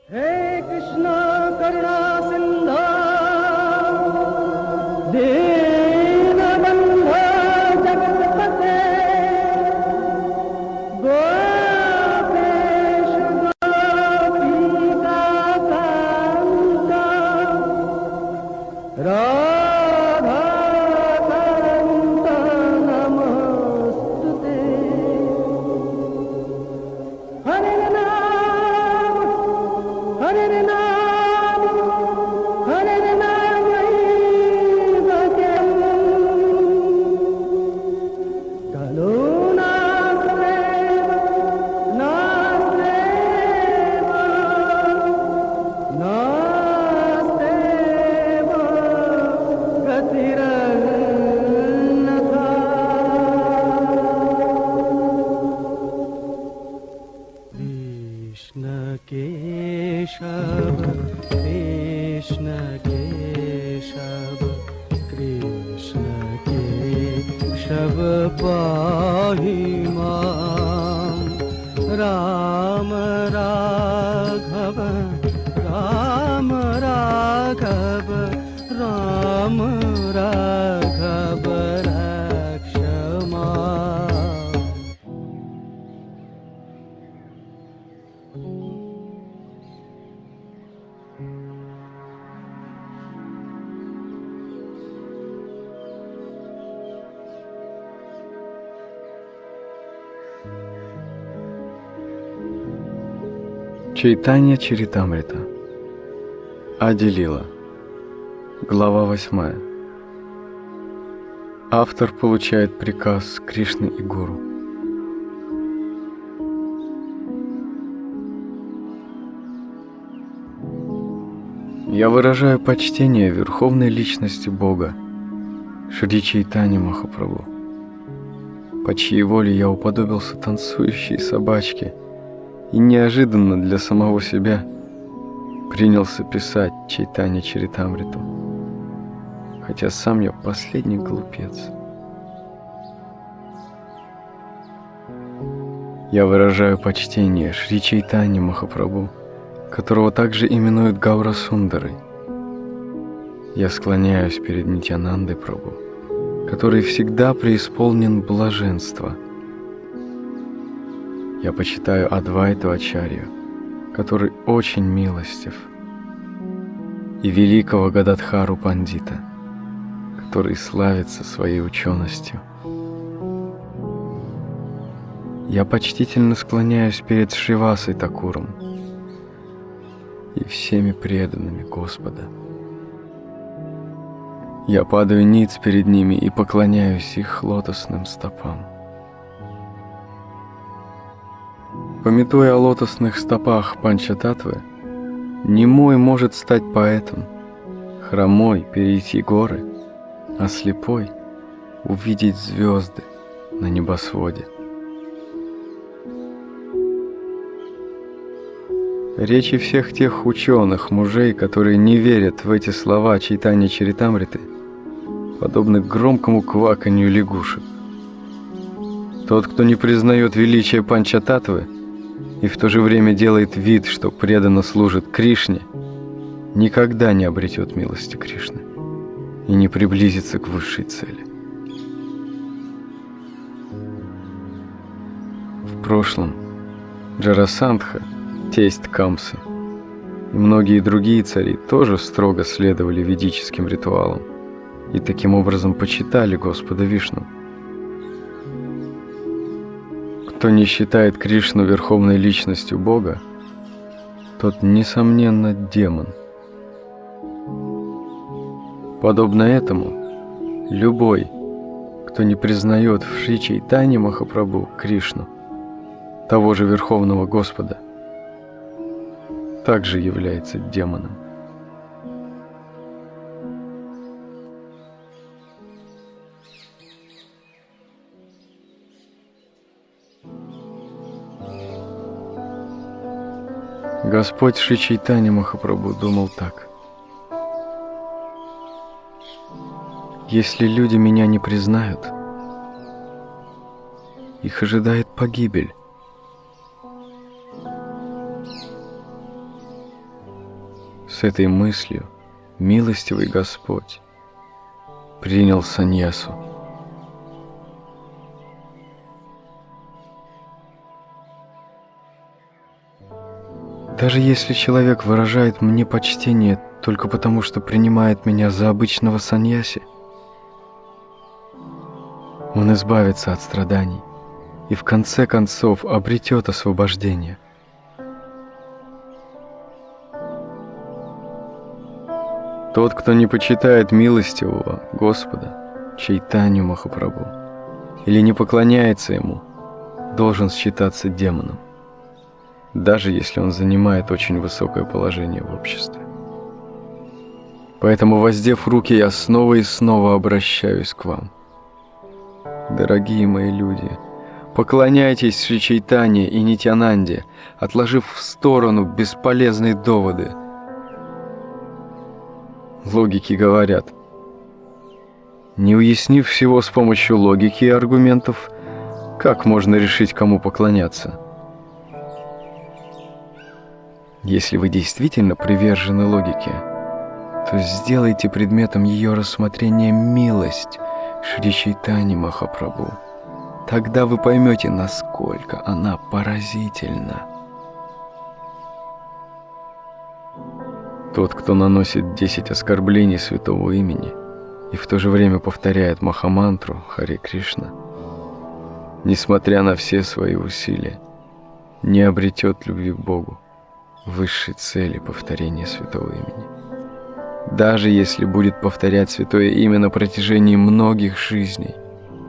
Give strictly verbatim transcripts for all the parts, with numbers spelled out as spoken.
Hey Krishna Karuna Sindhu Dinabandha Jagatpate Gopesha Gopika Kanta Radha Kanta Namostute Hare Hare Nam, Hare Nam, Bhakam, Kaluna Seva, Naseva, Naseva, Gatirannatha. Krishna Keshava, Krishna Keshava, Krishna Keshava pahi mam, Rama Raghava, Rama Raghava, Rama Raghava Rakshama. Чайтанья Чаритамрита. Ади Лила. Глава восьмая. Автор получает приказ Кришны и Гуру. Я выражаю почтение Верховной Личности Бога, Шри Чайтаньи Махапрабху, по чьей воле я уподобился танцующей собачке и неожиданно для самого себя принялся писать Чайтанья Чаритамриту, хотя сам я последний глупец. Я выражаю почтение Шри Чайтаньи Махапрабху, которого также именуют Гаура Сундарой. Я склоняюсь перед Нитьянандой Прабху, который всегда преисполнен блаженства. Я почитаю Адвайту Ачарью, который очень милостив, и великого Гададхару Пандита, который славится своей ученостью. Я почтительно склоняюсь перед Шривасой Такуром и всеми преданными Господа. Я падаю ниц перед ними и поклоняюсь их лотосным стопам. Памятуя о лотосных стопах Панчататтвы, немой может стать поэтом, хромой перейти горы, а слепой увидеть звезды на небосводе. Речи всех тех ученых, мужей, которые не верят в эти слова Чайтаньи Чаритамриты, подобны громкому кваканью лягушек. Тот, кто не признает величие Панчататтвы и в то же время делает вид, что преданно служит Кришне, никогда не обретет милости Кришны и не приблизится к высшей цели. В прошлом Джарасандха, тесть Камсы, и многие другие цари тоже строго следовали ведическим ритуалам и таким образом почитали Господа Вишну. Кто не считает Кришну верховной личностью Бога, тот, несомненно, демон. Подобно этому, любой, кто не признает в Шри Чайтаньи Махапрабху Кришну, того же Верховного Господа, также является демоном. Господь Шри Чайтанья Махапрабху думал так: если люди меня не признают, их ожидает погибель. С этой мыслью милостивый Господь принял саньясу. Даже если человек выражает мне почтение только потому, что принимает меня за обычного саньяси, он избавится от страданий и в конце концов обретет освобождение. Тот, кто не почитает милостивого Господа, Чайтанью Махапрабху, или не поклоняется Ему, должен считаться демоном, даже если он занимает очень высокое положение в обществе. Поэтому, воздев руки, я снова и снова обращаюсь к вам. Дорогие мои люди, поклоняйтесь Шри Чайтанье и Нитьянанде, отложив в сторону бесполезные доводы. Логики говорят: не уяснив всего с помощью логики и аргументов, как можно решить, кому поклоняться? Если вы действительно привержены логике, то сделайте предметом ее рассмотрения милость Шри Чайтаньи Махапрабху. Тогда вы поймете, насколько она поразительна. Тот, кто наносит десять оскорблений святого имени и в то же время повторяет Махамантру Харе Кришна, несмотря на все свои усилия, не обретет любви к Богу, высшей цели повторения святого имени. Даже если будет повторять святое имя на протяжении многих жизней.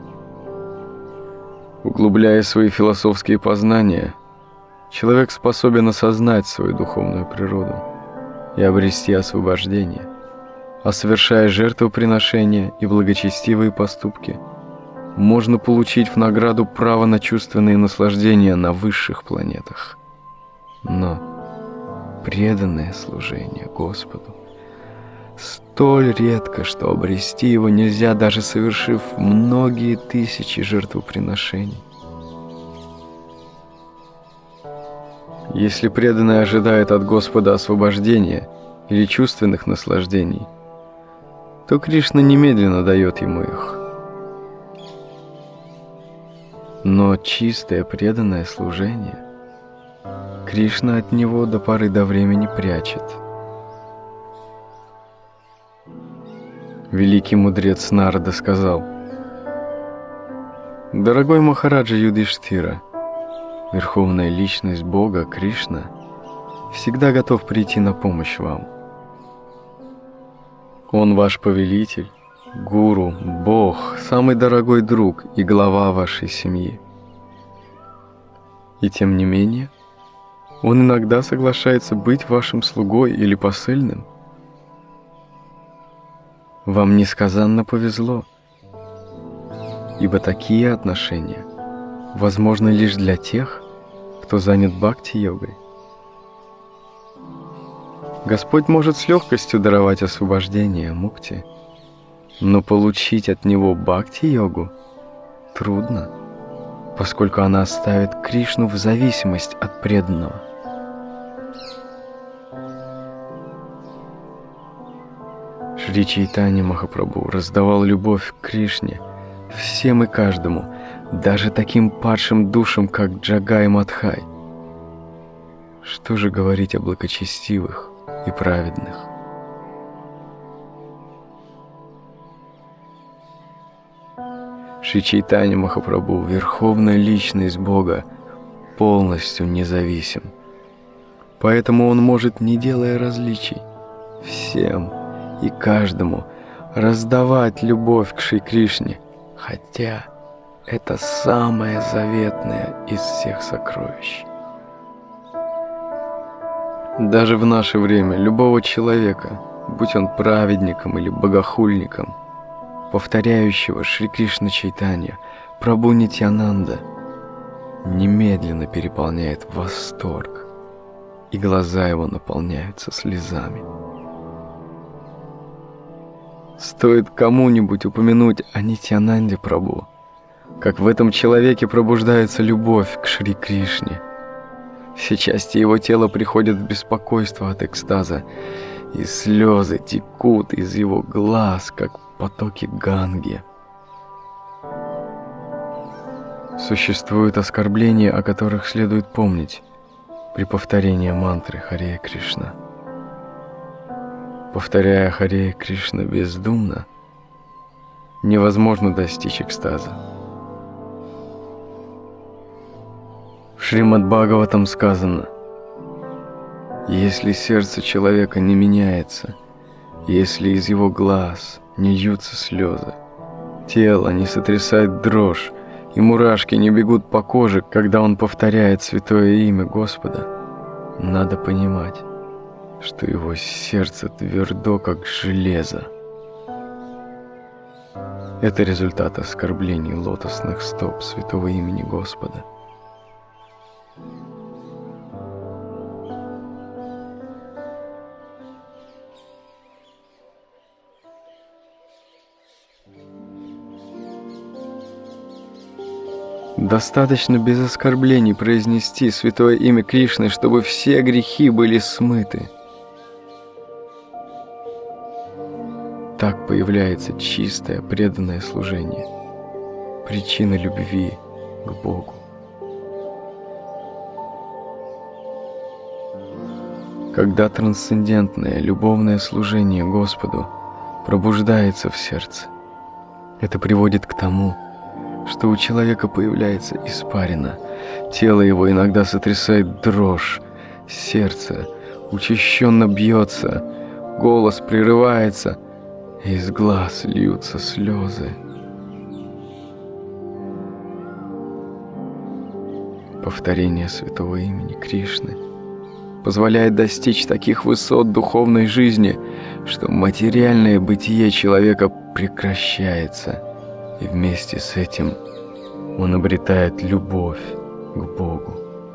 Углубляя свои философские познания, человек способен осознать свою духовную природу и обрести освобождение, а совершая жертвоприношения и благочестивые поступки, можно получить в награду право на чувственные наслаждения на высших планетах. Но преданное служение Господу столь редко, что обрести его нельзя, даже совершив многие тысячи жертвоприношений. Если преданный ожидает от Господа освобождения или чувственных наслаждений, то Кришна немедленно дает ему их. Но чистое преданное служение Кришна от него до поры до времени прячет. Великий мудрец Нарада сказал: «Дорогой Махараджа Юдхиштхира, Верховная Личность Бога Кришна всегда готов прийти на помощь вам. Он ваш повелитель, гуру, Бог, самый дорогой друг и глава вашей семьи. И тем не менее, он иногда соглашается быть вашим слугой или посыльным. Вам несказанно повезло, ибо такие отношения возможны лишь для тех, кто занят бхакти-йогой. Господь может с легкостью даровать освобождение, мукти, но получить от Него бхакти-йогу трудно, поскольку она ставит Кришну в зависимость от преданного. Шри Чайтанья Махапрабху раздавал любовь к Кришне всем и каждому, даже таким падшим душам, как Джагай Мадхай. Что же говорить о благочестивых и праведных? Шри Чайтанья Махапрабху, Верховная Личность Бога, полностью независим. Поэтому он может, не делая различий, всем и каждому раздавать любовь к Шри Кришне, хотя это самое заветное из всех сокровищ. Даже в наше время любого человека, будь он праведником или богохульником, повторяющего Шри Кришна Чайтанья, Прабху Нитьянанда, немедленно переполняет восторг, и глаза его наполняются слезами. Стоит кому-нибудь упомянуть о Нитьянанде Прабху, как в этом человеке пробуждается любовь к Шри Кришне. Все части его тела приходят в беспокойство от экстаза, и слезы текут из его глаз, как потоки Ганги. Существуют оскорбления, о которых следует помнить при повторении мантры Харе Кришна. Повторяя Харе Кришна бездумно, невозможно достичь экстаза. В Шримад-Бхагаватам сказано: если сердце человека не меняется, если из его глаз не льются слезы, тело не сотрясает дрожь, и мурашки не бегут по коже, когда он повторяет святое имя Господа, надо понимать, что его сердце твердо, как железо. Это результат оскорблений лотосных стоп святого имени Господа. Достаточно без оскорблений произнести святое имя Кришны, чтобы все грехи были смыты. Так появляется чистое, преданное служение, причина любви к Богу. Когда трансцендентное, любовное служение Господу пробуждается в сердце, это приводит к тому, что у человека появляется испарина, тело его иногда сотрясает дрожь, сердце учащенно бьется, голос прерывается, и из глаз льются слезы. Повторение святого имени Кришны позволяет достичь таких высот духовной жизни, что материальное бытие человека прекращается, и вместе с этим он обретает любовь к Богу.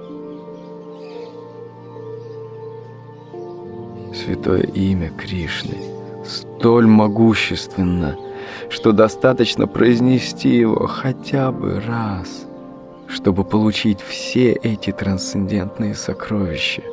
Святое имя Кришны столь могущественно, что достаточно произнести его хотя бы раз, чтобы получить все эти трансцендентные сокровища.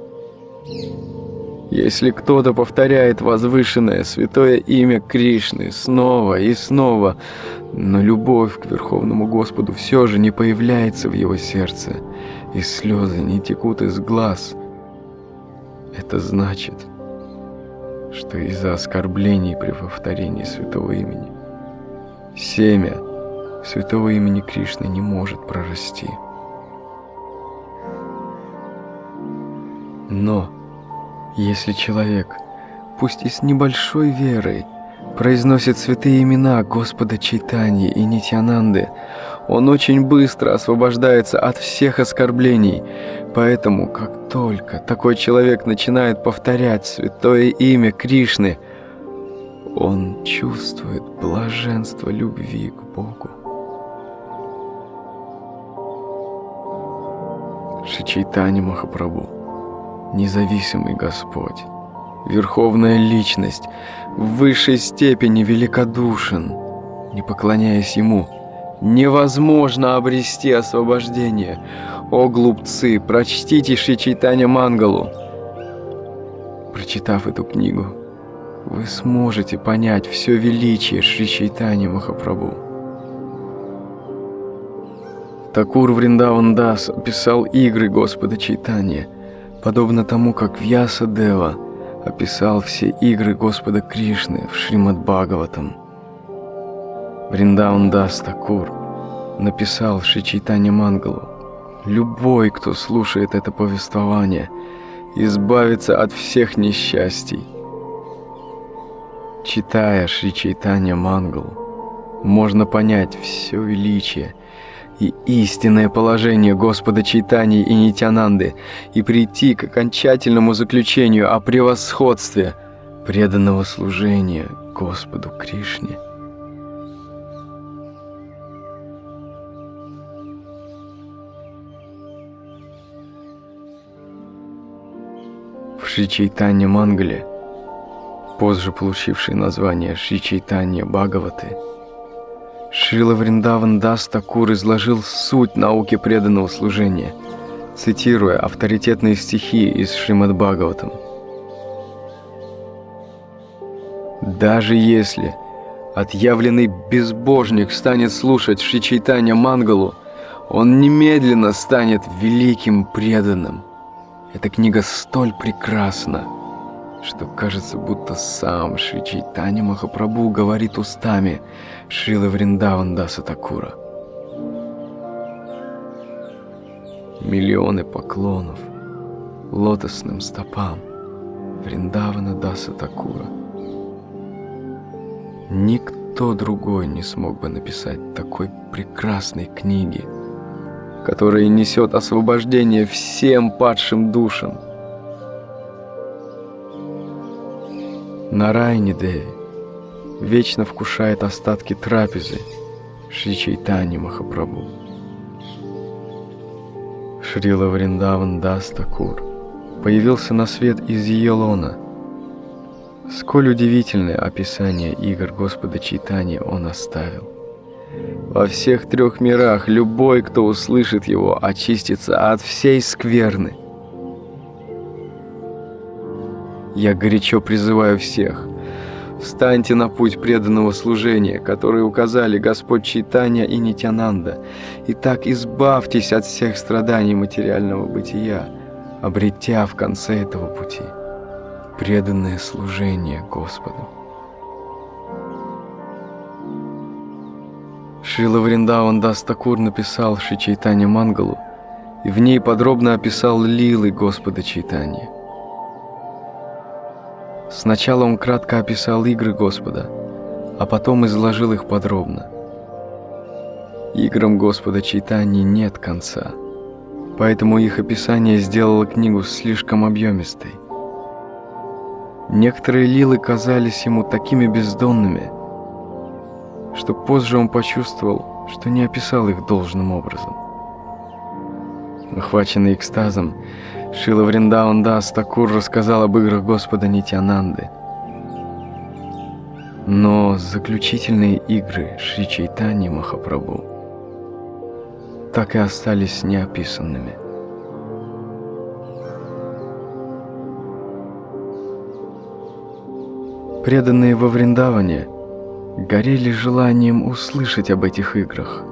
Если кто-то повторяет возвышенное святое имя Кришны снова и снова, но любовь к Верховному Господу все же не появляется в его сердце, и слезы не текут из глаз, это значит, что из-за оскорблений при повторении святого имени семя святого имени Кришны не может прорасти. Но если человек, пусть и с небольшой верой, произносит святые имена Господа Чайтаньи и Нитьянанды, он очень быстро освобождается от всех оскорблений. Поэтому, как только такой человек начинает повторять святое имя Кришны, он чувствует блаженство любви к Богу. Шри Чайтанья Махапрабху, независимый Господь, Верховная Личность, в высшей степени великодушен. Не поклоняясь Ему, невозможно обрести освобождение. О глупцы, прочтите Шри Чайтанья Мангалу. Прочитав эту книгу, вы сможете понять все величие Шри Чайтаньи Махапрабху. Такур Вриндаван Дас описал игры Господа Чайтаньи, подобно тому, как Вьясадева описал все игры Господа Кришны в Шримад-Бхагаватам. Вриндаван Дас Такур написал в Шри Чайтанья Мангалу: любой, кто слушает это повествование, избавится от всех несчастий. Читая Шри Чайтанья Мангалу, можно понять все величие и истинное положение Господа Чайтаньи и Нитьянанды и прийти к окончательному заключению о превосходстве преданного служения Господу Кришне. В Шри Чайтанья Мангале, позже получившей название Шри Чайтанья Бхагаваты, Шрила Вриндаван Дас Такур изложил суть науки преданного служения, цитируя авторитетные стихи из Шримад-Бхагаватам. Даже если отъявленный безбожник станет слушать Шри Чайтанья Мангалу, он немедленно станет великим преданным. Эта книга столь прекрасна, что кажется, будто сам Шри Чайтанья Махапрабху говорит устами Шрилы Вриндавандаса Такура. Миллионы поклонов лотосным стопам Вриндавана Даса Такура. Никто другой не смог бы написать такой прекрасной книги, которая несет освобождение всем падшим душам. Нараяни Деви вечно вкушает остатки трапезы Шри Чайтаньи Махапрабху. Шрила Вриндаван Дас Такур появился на свет из ее лона. Сколь удивительное описание игр Господа Чайтаньи он оставил. Во всех трех мирах любой, кто услышит его, очистится от всей скверны. Я горячо призываю всех: встаньте на путь преданного служения, который указали Господь Чайтанья и Нитьянанда, и так избавьтесь от всех страданий материального бытия, обретя в конце этого пути преданное служение Господу. Шрила Вриндаван Дас Такур написал Шри Чайтанья Мангалу, и в ней подробно описал лилы Господа Чайтаньи. Сначала он кратко описал игры Господа, а потом изложил их подробно. Играм Господа Чайтаньи нет конца, поэтому их описание сделало книгу слишком объемистой. Некоторые лилы казались ему такими бездонными, что позже он почувствовал, что не описал их должным образом. Охваченный экстазом, Шрила Вриндаван Дас Такур рассказал об играх Господа Нитьянанды. Но заключительные игры Шри Чайтаньи Махапрабху так и остались неописанными. Преданные во Вриндаване горели желанием услышать об этих играх.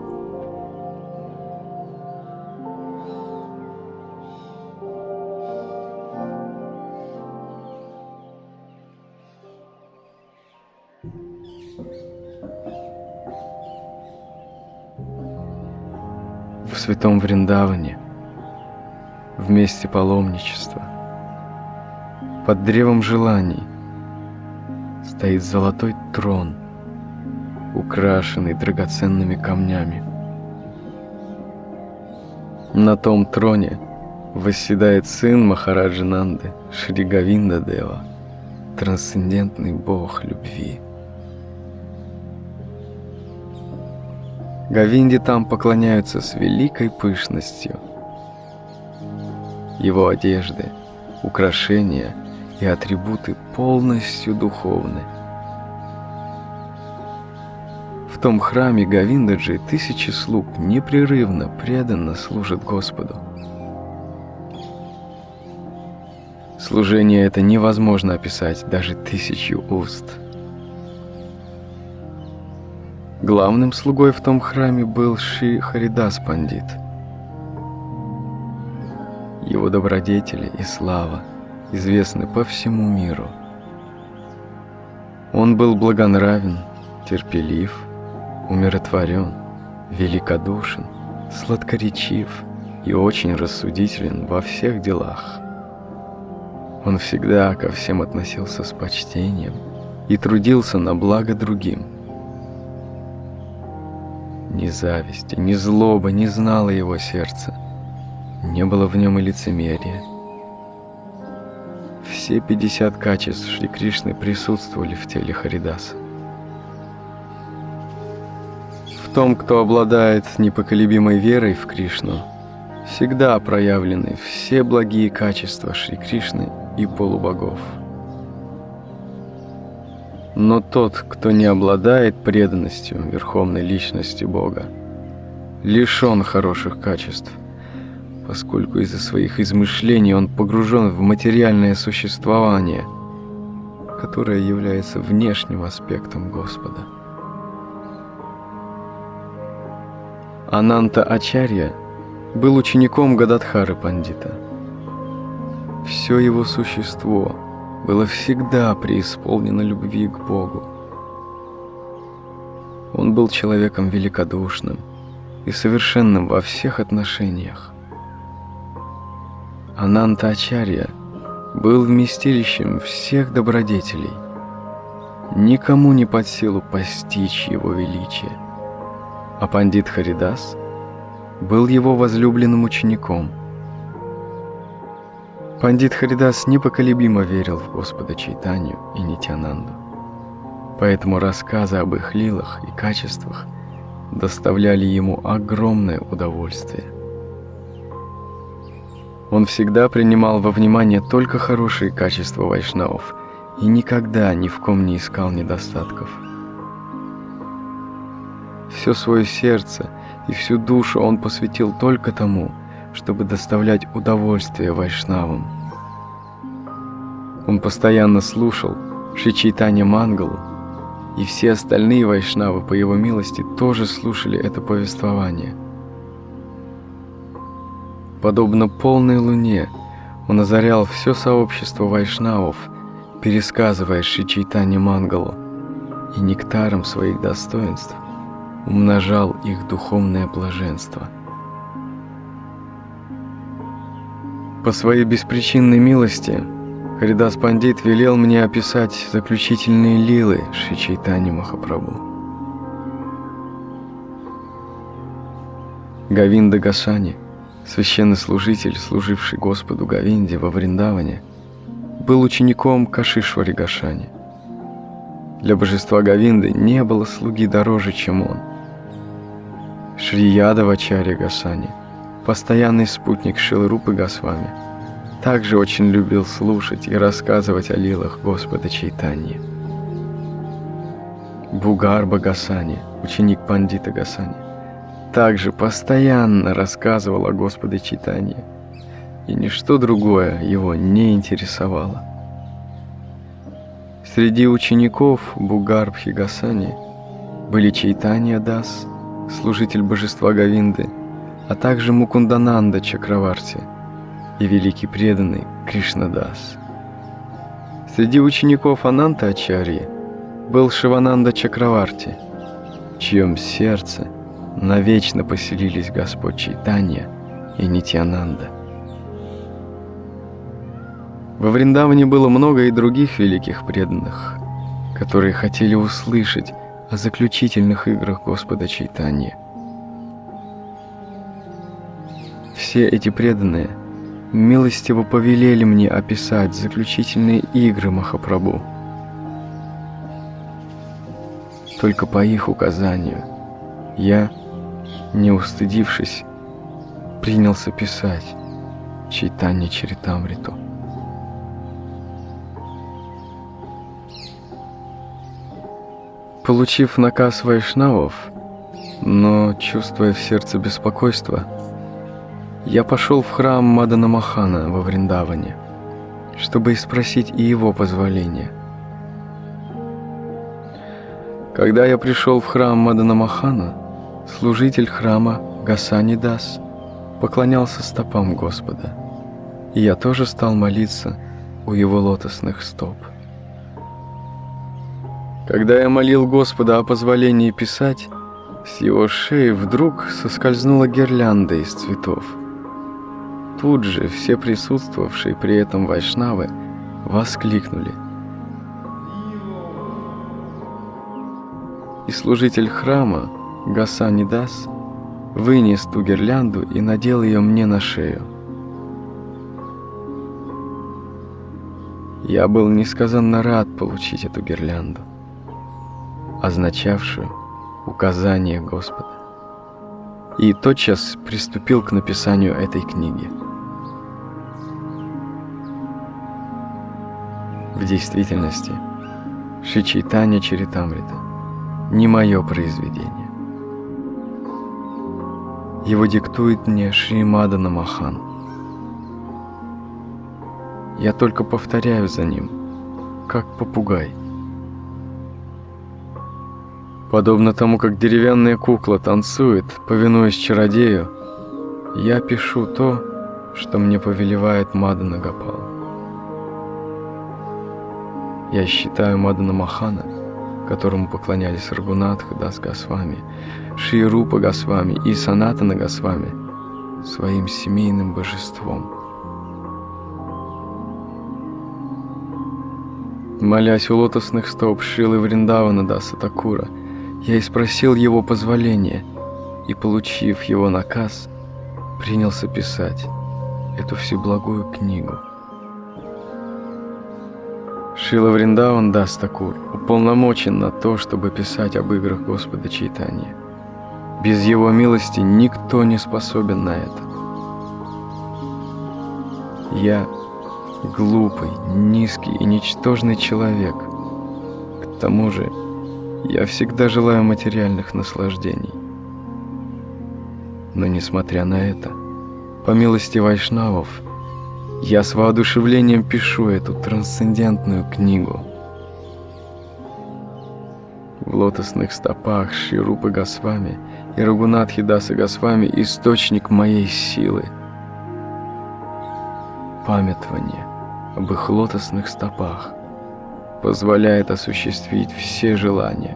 В святом Вриндаване, в месте паломничества, под древом желаний стоит золотой трон, украшенный драгоценными камнями. На том троне восседает сын Махараджи Нанды, Шри Говинда Дева, трансцендентный бог любви. Говинде там поклоняются с великой пышностью. Его одежды, украшения и атрибуты полностью духовны. В том храме Говиндаджи тысячи слуг непрерывно, преданно служат Господу. Служение это невозможно описать даже тысячью уст. Главным слугой в том храме был Шри Харидас Пандит. Его добродетели и слава известны по всему миру. Он был благонравен, терпелив, умиротворен, великодушен, сладкоречив и очень рассудителен во всех делах. Он всегда ко всем относился с почтением и трудился на благо другим. Ни зависти, ни злоба не знало его сердца, не было в нем и лицемерия. Все пятьдесят качеств Шри Кришны присутствовали в теле Харидаса. В том, кто обладает непоколебимой верой в Кришну, всегда проявлены все благие качества Шри Кришны и полубогов. Но тот, кто не обладает преданностью верховной личности Бога, лишен хороших качеств, поскольку из-за своих измышлений он погружен в материальное существование, которая является внешним аспектом Господа. Ананта Ачарья был учеником Гададхары Пандита. Все его существо было всегда преисполнено любви к Богу. Он был человеком великодушным и совершенным во всех отношениях. Ананта Ачарья был вместилищем всех добродетелей. Никому не под силу постичь его величие. А Пандит Харидас был его возлюбленным учеником. Пандит Харидас непоколебимо верил в Господа Чайтанью и Нитьянанду, поэтому рассказы об их лилах и качествах доставляли ему огромное удовольствие. Он всегда принимал во внимание только хорошие качества вайшнавов и никогда ни в ком не искал недостатков. Все свое сердце и всю душу он посвятил только тому, чтобы доставлять удовольствие вайшнавам. Он постоянно слушал Шри Чайтанья Мангалу, и все остальные вайшнавы по его милости тоже слушали это повествование. Подобно полной луне, он озарял все сообщество вайшнавов, пересказывая Шри Чайтанья Мангалу, и нектаром своих достоинств умножал их духовное блаженство. По своей беспричинной милости Харидас Пандит велел мне описать заключительные лилы Шри Чайтаньи Махапрабху. Говинда Госвами, священнослужитель, служивший Господу Говинде во Вриндаване, был учеником Кашишвари Госвами. Для божества Говинды не было слуги дороже, чем он. Шри Ядавачарья Госвами, постоянный спутник Шрилы Рупы Госвами, также очень любил слушать и рассказывать о лилах Господа Чайтаньи. Бугарба Госвами, ученик Пандита Госвами, также постоянно рассказывал о Господе Чайтаньи, и ничто другое его не интересовало. Среди учеников Бугарбхи Госвами были Чайтанья Дас, служитель божества Говинды, а также Мукундананда Чакраварти и великий преданный Кришнадас. Среди учеников Ананта Ачарьи был Шивананда Чакраварти, в чьем сердце навечно поселились Господь Чайтанья и Нитьянанда. Во Вриндаване было много и других великих преданных, которые хотели услышать о заключительных играх Господа Чайтаньи. Все эти преданные милостиво повелели мне описать заключительные игры Махапрабху. Только по их указанию я, не устыдившись, принялся писать Чайтанья Чаритамриту. Получив наказ вайшнавов, но чувствуя в сердце беспокойство, я пошел в храм Мадана Мохана во Вриндаване, чтобы спросить и его позволения. Когда я пришел в храм Мадана Мохана, служитель храма Госани Дас поклонялся стопам Господа, и я тоже стал молиться у его лотосных стоп. Когда я молил Господа о позволении писать, с его шеи вдруг соскользнула гирлянда из цветов. Тут же все присутствовавшие при этом вайшнавы воскликнули. И служитель храма Госани Дас вынес ту гирлянду и надел ее мне на шею. Я был несказанно рад получить эту гирлянду, означавшую указание Господа, и тотчас приступил к написанию этой книги. В действительности, Шри Чайтанья Чаритамрита не мое произведение. Его диктует мне Шри Мадана Мохан. Я только повторяю за ним, как попугай. Подобно тому, как деревянная кукла танцует, повинуясь чародею, я пишу то, что мне повелевает Мадана Гопал. Я считаю Мадана Мохана, которому поклонялись Рагунатха Дас Госвами, Шри Рупа Госвами и Санатана Госвами, своим семейным божеством. Молясь у лотосных стоп Шрилы Вриндавана Даса Такура, я и спросил его позволения, и, получив его наказ, принялся писать эту всеблагую книгу. Шрила Вриндаван Дас Такур уполномочен на то, чтобы писать об играх Господа Чайтаньи. Без его милости никто не способен на это. Я глупый, низкий и ничтожный человек. К тому же, я всегда желаю материальных наслаждений. Но несмотря на это, по милости вайшнавов, я с воодушевлением пишу эту трансцендентную книгу. В лотосных стопах Шри Рупы Госвами и Рагунатхи Даса Госвами источник моей силы. Памятование об их лотосных стопах позволяет осуществить все желания.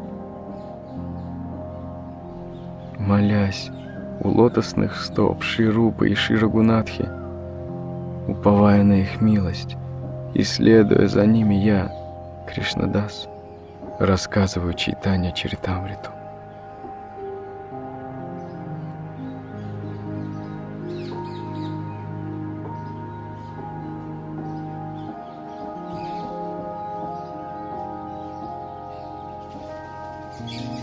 Молясь у лотосных стоп Шри Рупы и Шри Рагунатхи, уповая на их милость и следуя за ними, я, Кришнадас, рассказываю Чайтанья Чаритамриту. Thank you.